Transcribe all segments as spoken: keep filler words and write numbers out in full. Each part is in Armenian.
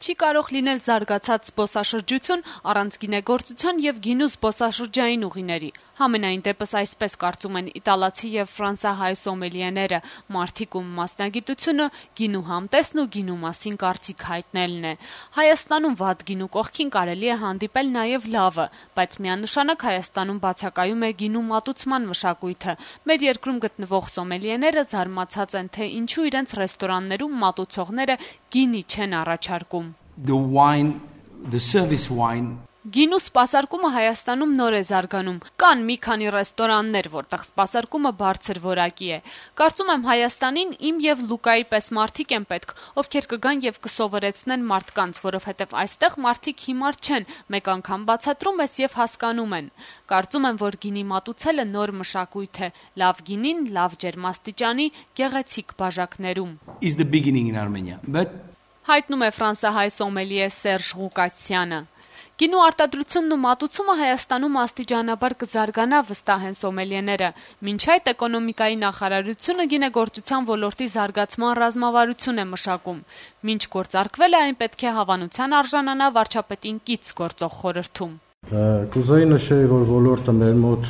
Չի կարող լինել զարգացած զբոսաշրջություն առանց գինեգործության եւ գինու զբոսաշրջային ուղիների։ Համենայն դեպս այսպես կարծում են իտալացի եւ ֆրանսահայ սոմելիեները, մարդիկ ու մասնագիտությունը գինու համտեսն ու գինու մասին կարծիք հայտնելն է։ Հայաստանում վատ գինու կողքին կարելի է հանդիպել նաեւ լավը, բայց միանշանակ Հայաստանում բացակայում է գինու մատուցման մշակույթը։ Մեր երկրում գտնվող սոմելիեները զարմացած են, թե ինչու իրենց ռեստորաններում մատուցողները գինի չեն առաջարկում։ The wine, the service wine. Գինու սպասարկումը Հայաստանում նոր է զարգանում։ Կան մի քանի ռեստորաններ, որտեղ սպասարկումը բարձր որակի է։ Կարծում եմ Հայաստանին իմ եւ Լուկայի պես մարդիկ են պետք, ովքեր կգան եւ կսովորեցնեն մարդկանց, որովհետեւ այստեղ մարդիկ հիմար չեն, մեկ անգամ բացատրում ես եւ հասկանում են։ Կարծում եմ, որ գինի մատուցելը նոր մշակույթ է, լավ գինին, լավ ջերմաստիճանի, գեղեցիկ բաժակներում։ Is the beginning in Armenia. But Հայտնում է ֆրանսահայ սոմելիե Սերժ Ղուկասյանը։ Գինու արտադրությունն ու մատուցումը Հայաստանում աստիճանաբար կզարգանա, վստահ են սոմելիեները։ Մինչ այդ էկոնոմիկայի նախարարությունը գինեգործության ոլորտի զարգացման ռազմավարություն է մշակում։ Մինչ գործարկվել է, այն պետք է հավանության արժանանա վարչապետին կից գործող խորհրդում։ Կուզեի նշել, որ ոլորտը մեր մոտ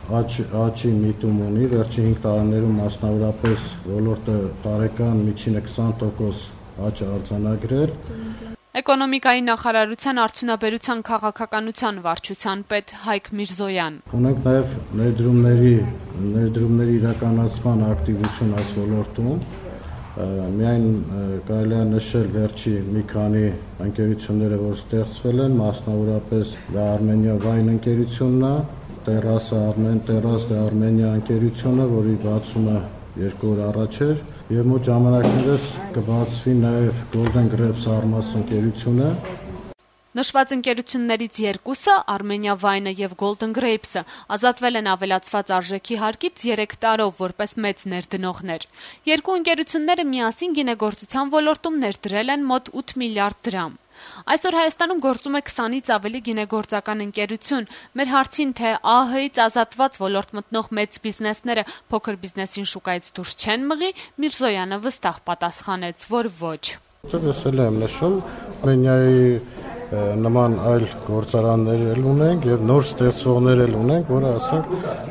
աճի միտում ունի, վերջին հինգ տարիներում մասնավորապես ոլորտը տարեկան միջինը քսան տոկոս աճ է արձանագրել։ Էկոնոմիկայի նախարարության արդյունաբերության քաղաքականության վարչության պետ Հայկ Միրզոյան։ Ունենք նաև ներդրումների ներդրումների իրականացման ակտիվություն այս ոլորտում։ Միայն կարելի է նշել վերջի մի քանի ընկերությունները, որ ստեղծվել են, մասնավորապես դա Armenia Wine ընկերությունն է, Terrasa Armen Terras de Armenia ընկերությունը, որի բացումը երկու օր առաջ էր, եւ մոտ ժամանակներս կբացվի նաեւ Golden Grapes Armas ընկերությունը։ Նշված ընկերություններից երկուսը, Armenia Wine-ը եւ Golden Grapes-ը, ազատվել են ավելացված արժեքի հարկից երեք տարով որպես մեծ ներդնողներ։ Երկու ընկերությունները միասին գինեգործության ոլորտում ներդրել են մոտ ութ միլիարդ դրամ։ Այսօր Հայաստանում գործում է քսանից ավելի գինեգործական ընկերություն։ Մեր հարցին, թե ԱՀ-ից ազատված ոլորտ մտնող մեծ բիզնեսները փոքր բիզնեսին շուկայից դուրս չեն մղի, Միրզոյանը վստահ պատասխանեց, որ ոչ։ Ես էլ եմ նշում, Armenia-ի նման այլ գործարաններ էլ ունենք եւ նոր ստեղծողներ էլ ունենք, որը ասենք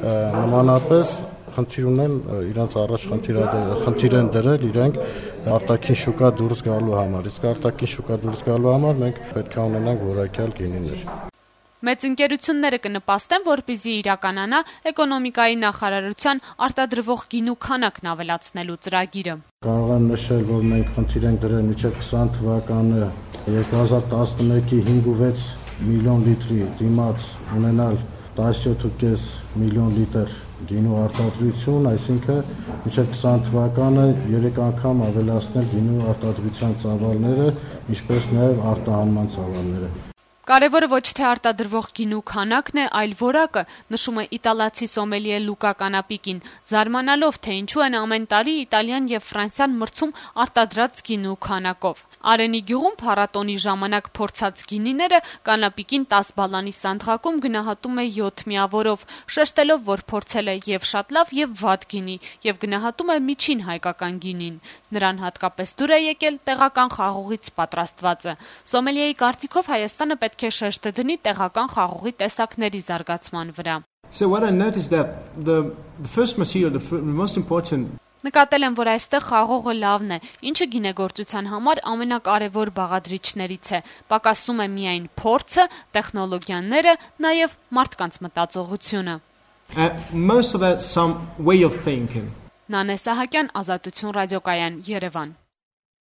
նմանապես խնդիր ունեն իրանց առաջ խնդիր են դրել իրենք արտաքին շուկա դուրս գալու համար։ Իսկ արտաքին շուկա դուրս գալու համար մենք պետք է ունենանք որակյալ գինիներ։ Մեծ ընկերությունները կնպաստեն, որպեսզի իրականանա էկոնոմիկայի նախարարության արտադրվող գինու քանակն ավելացնելու ծրագիրը։ Կարող եմ նշել, որ մենք խնդիր ենք դրել մինչև քսան թվականը երկու հազար տասնմեկի հինգ ու վեց միլիոն լիտրի դիմաց ունենալ տասնյոթ ու կես միլիոն լիտր գինու արտադրություն, այսինքն մինչև քսան թվականը երեք անգամ ավելացնել գինու արտադրության ծավալները, ինչպես նաև արտահանման ծավալները։ Կարևորը ոչ թե արտադրվող գինու քանակն է, այլ որակը, նշում է իտալացի սոմելիե Լուկա Կանապիկին, զարմանալով, թե ինչու են ամեն տարի Իտալիան եւ Ֆրանսիան մրցում արտադրած գինու քանակով։ Արենի գյուղում փառատոնի ժամանակ փորձած գինիները Կանապիկին տաս բալանի սանդղակում գնահատում է յոթ միավորով, շեշտելով, որ փորձել է եւ շատ լավ եւ վատ գինի, եւ գնահատում է միջին հայկական գինին։ Նրան հատկապես դուր է եկել տեղական խաղողից պատրաստվածը։ Սոմելիեի կարծիքով Հայաստանը պետք է շեշտը դնի տեղական խաղողի տեսակների զարգացման վրա։ So what I noticed that the first material, the most important Նկատել եմ, որ այստեղ խաղողը լավն է, ինչը գինեգործության համար ամենակարևոր բաղադրիչներից է։ Պակասում է միայն փորձը, տեխնոլոգիաները, նաև մարդկանց մտածողությունը։ Most of that some way of thinking. Նանե Սահակյան, Ազատություն ռադիոկայան, Երևան։